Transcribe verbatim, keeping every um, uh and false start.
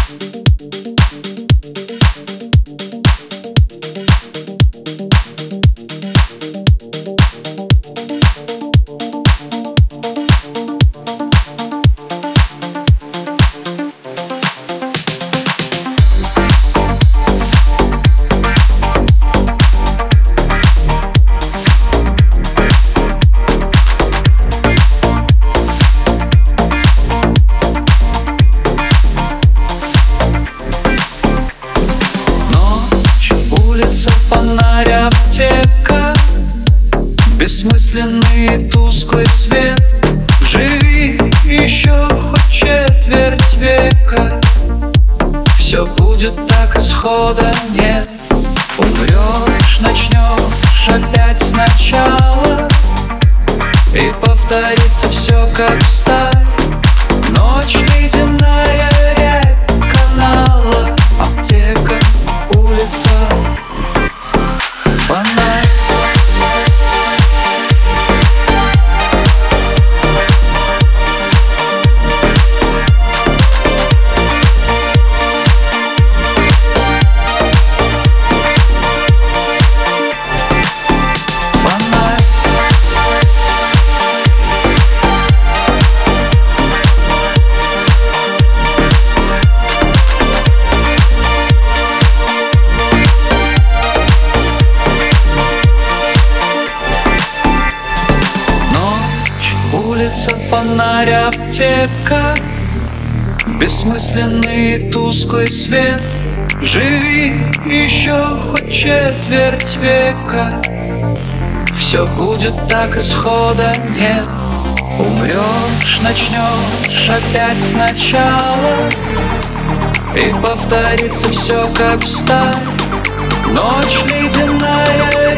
Фонарь, аптека, бессмысленный тусклый свет. Живи еще хоть четверть века, все будет так, исхода нет. Умрешь, начнешь опять сначала, и повторится все как в старе. Ночь ледяная, рябь канала, аптека, улица, фонарь. Фонарь. Улица, фонарь, аптека, бессмысленный тусклый свет. Живи еще хоть четверть века, все будет так, исхода нет. Умрешь, начнешь опять сначала, и повторится все как в старе. Ночь ледяная,